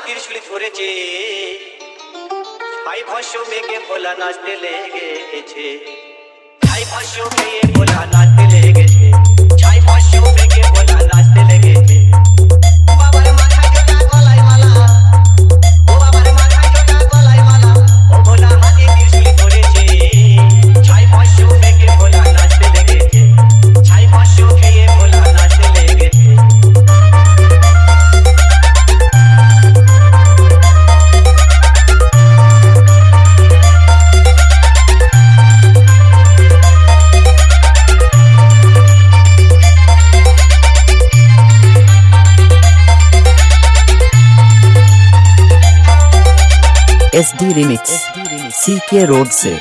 त्रिशूल ধরেছে ছাই ভস্য মেঘে ভোলা নাচতে লেগেছে ছাই ভস্য মেঘে ভোলা নাচতে লেগেছে ছাই ভস্য মেঘে ভোলা নাচতে লেগেছে বাবার মাথায় জোড়া গলায় মালা ও বাবার মাথায় জোড়া গলায় মালা ও ভোলা হাতে त्रिशूल ধরেছে ছাই ভস্য মেঘে ভোলা নাচতে লেগেছে ছাই ভস্য মেঘে ভোলা নাচতে লেগেছে SD Remix CK रोड से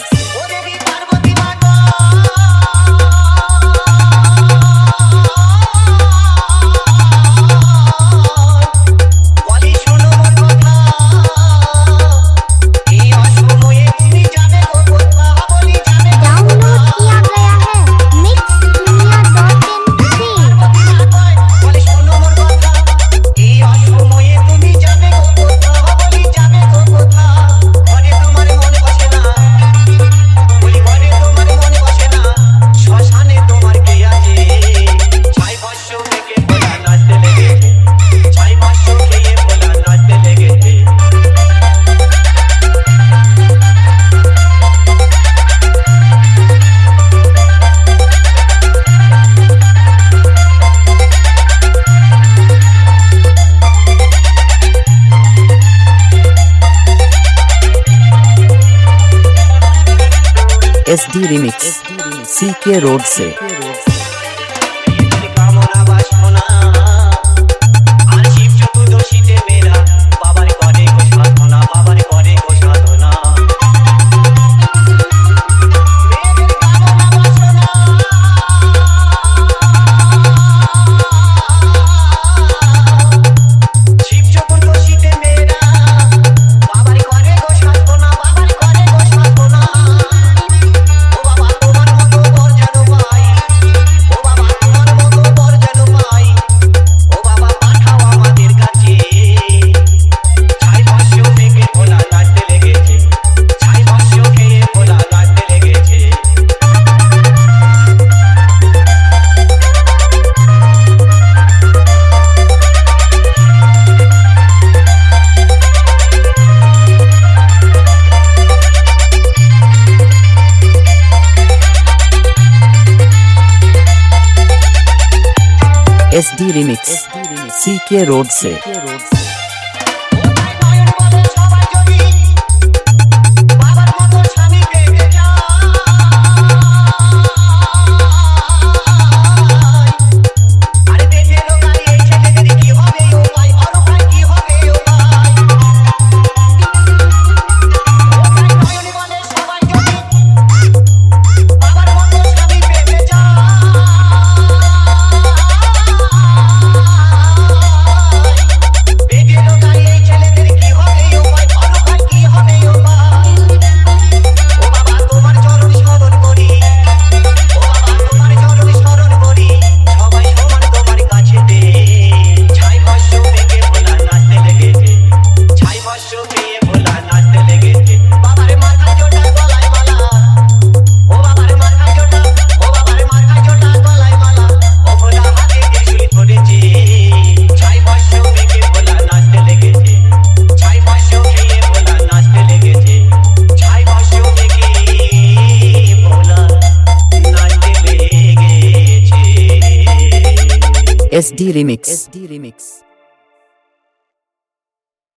SD Remix CK रोड से SD Remix CK रोड से SD Remix